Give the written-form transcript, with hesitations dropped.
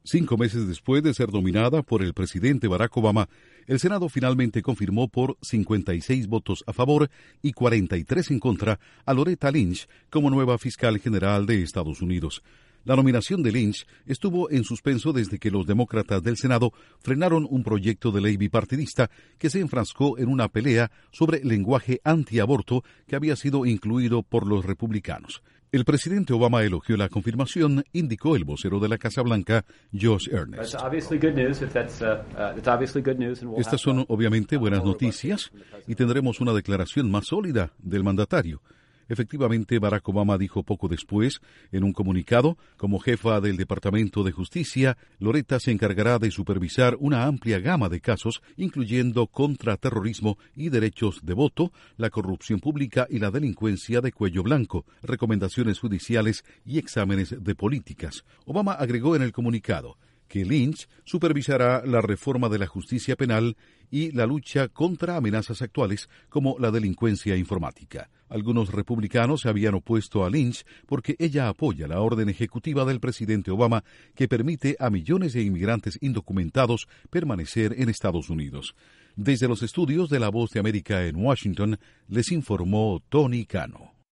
5 meses después de ser nominada por el presidente Barack Obama, el Senado finalmente confirmó por 56 votos a favor y 43 en contra a Loretta Lynch como nueva fiscal general de Estados Unidos. La nominación de Lynch estuvo en suspenso desde que los demócratas del Senado frenaron un proyecto de ley bipartidista que se enfrascó en una pelea sobre lenguaje antiaborto que había sido incluido por los republicanos. El presidente Obama elogió la confirmación, indicó el vocero de la Casa Blanca, Josh Earnest. Estas son obviamente buenas noticias y tendremos una declaración más sólida del mandatario. Efectivamente, Barack Obama dijo poco después, en un comunicado, como jefa del Departamento de Justicia, Loretta se encargará de supervisar una amplia gama de casos, incluyendo contraterrorismo y derechos de voto, la corrupción pública y la delincuencia de cuello blanco, recomendaciones judiciales y exámenes de políticas. Obama agregó en el comunicado que Lynch supervisará la reforma de la justicia penal y la lucha contra amenazas actuales como la delincuencia informática. Algunos republicanos se habían opuesto a Lynch porque ella apoya la orden ejecutiva del presidente Obama que permite a millones de inmigrantes indocumentados permanecer en Estados Unidos. Desde los estudios de La Voz de América en Washington, les informó Tony Cano.